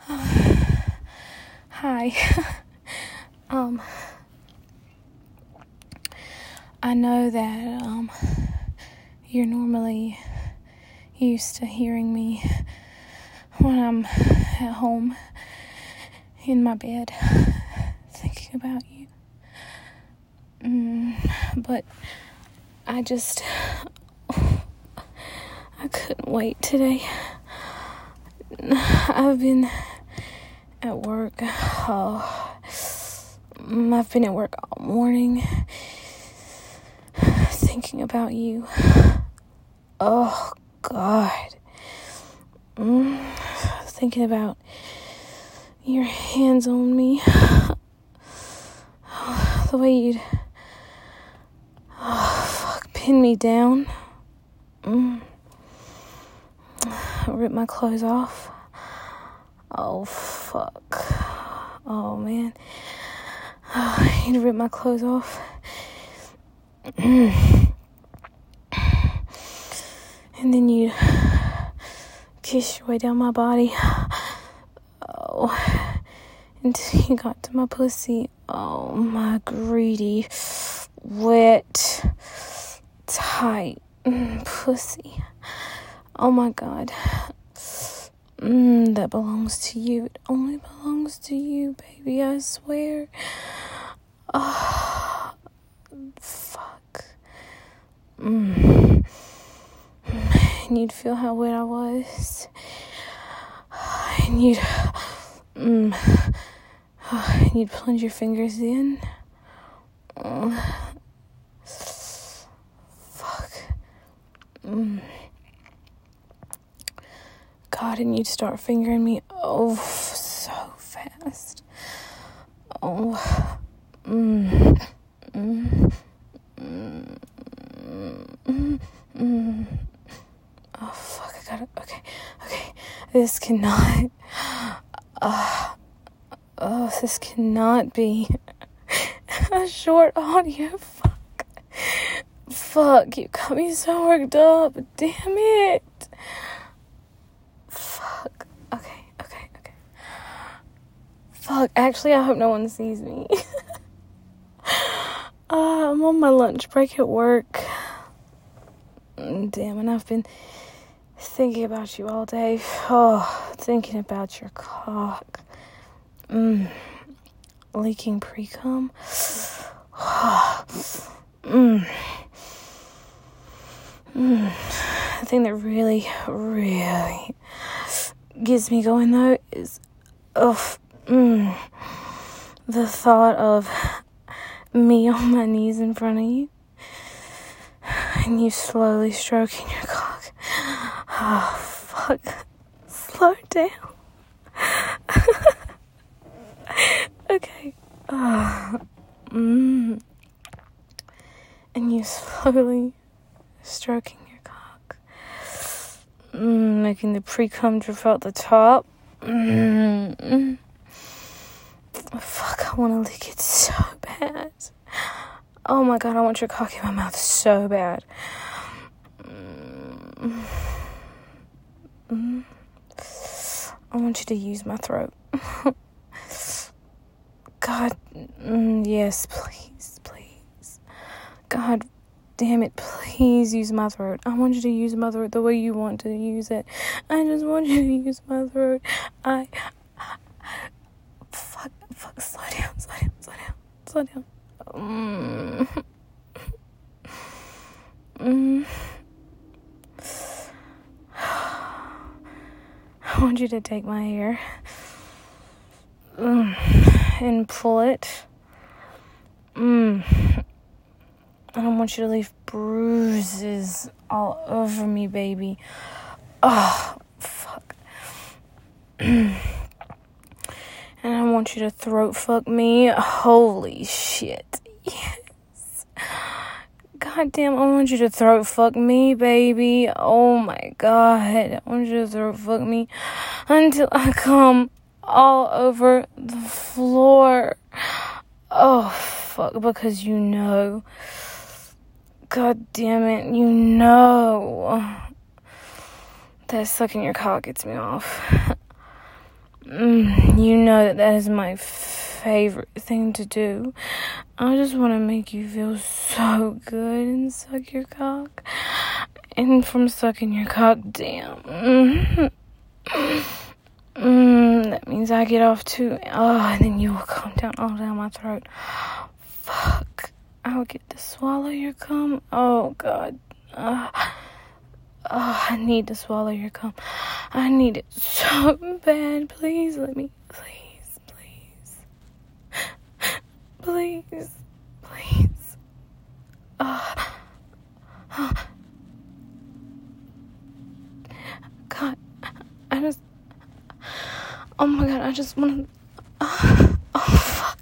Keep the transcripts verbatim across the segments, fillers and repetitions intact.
Hi. um, I know that um, you're normally used to hearing me when I'm at home in my bed thinking about you. Mm, but I just, I couldn't wait today. I've been at work. Oh, I've been at work all morning thinking about you. Oh, God. Mm, thinking about your hands on me. The way you'd oh, fuck, pin me down. Mm. Rip my clothes off. Oh, fuck. Oh, man. Oh, you'd rip my clothes off. And then you'd kiss your way down my body. Oh, until you got to my pussy. Oh, my greedy, wet, tight pussy. Oh, my God. Mm, that belongs to you. It only belongs to you, baby, I swear. Oh, fuck. Mm. And you'd feel how wet I was. And you'd, mm, and you'd plunge your fingers in. Oh, fuck. Mm. God, and you'd start fingering me, oh, so fast. Oh, mm, mm, mm, mm, mm. Oh, fuck, I gotta, okay, okay, this cannot, uh, oh, this cannot be a short audio, fuck, fuck, you got me so worked up, damn it. Fuck. Okay, okay, okay. Fuck, actually, I hope no one sees me. uh, I'm on my lunch break at work. Damn, and I've been thinking about you all day. Oh, thinking about your cock. Mmm. Leaking pre-cum. Mmm. Mmm. The thing that really, really gets me going, though, is oh, mm, the thought of me on my knees in front of you and you slowly stroking your cock. Oh, fuck. Slow down. Okay. Oh, mm. And you slowly stroking your cock. Mm, making the pre-cum drip out the top. Mm. Fuck, I want to lick it so bad. Oh my God, I want your cock in my mouth so bad. Mm. Mm. I want you to use my throat. God, mm, yes, please, please. God damn it, please use my throat. I want you to use my throat the way you want to use it. I just want you to use my throat. I, I fuck, fuck, slow down, slow down, slow down, slow down. Mm. Mm. I want you to take my hair mm, and pull it. Mm. I don't want you to leave bruises all over me, baby. Oh, fuck. And I want you to throat fuck me. Holy shit. Yes. God damn, I want you to throat fuck me, baby. Oh my God. I want you to throat fuck me until I come all over the floor. Oh, fuck, because you know. God damn it, you know that sucking your cock gets me off. Mm, you know that that is my favorite thing to do. I just want to make you feel so good and suck your cock. And from sucking your cock, damn. Mm-hmm. Mm, that means I get off too. Oh, and then you will come down all down my throat. Fuck. I'll get to swallow your cum. Oh, God. Uh, oh, I need to swallow your cum. I need it so bad. Please let me. Please, please. Please, please. Uh, uh, God, I just. Oh my God, I just want to. Uh, oh, fuck.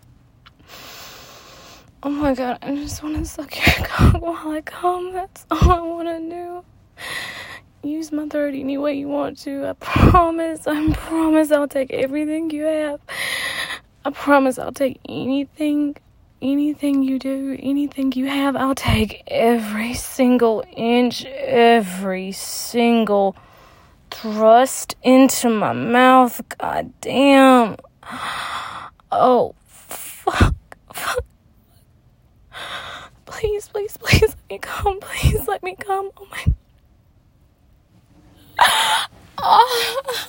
Oh my God, I just want to suck your cock while I come. That's all I want to do. Use my throat any way you want to. I promise, I promise I'll take everything you have. I promise I'll take anything, anything you do, anything you have. I'll take every single inch, every single thrust into my mouth. God damn. Oh, fuck, fuck. Please, please, please let me come. Please let me come. Oh my. Oh.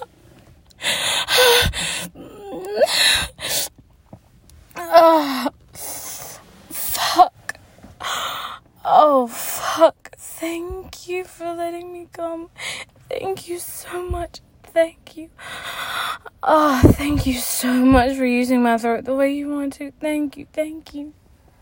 Oh. Fuck. Oh, fuck. Thank you for letting me come. Thank you so much. Thank you. Oh, thank you so much for using my throat the way you want to. Thank you, thank you.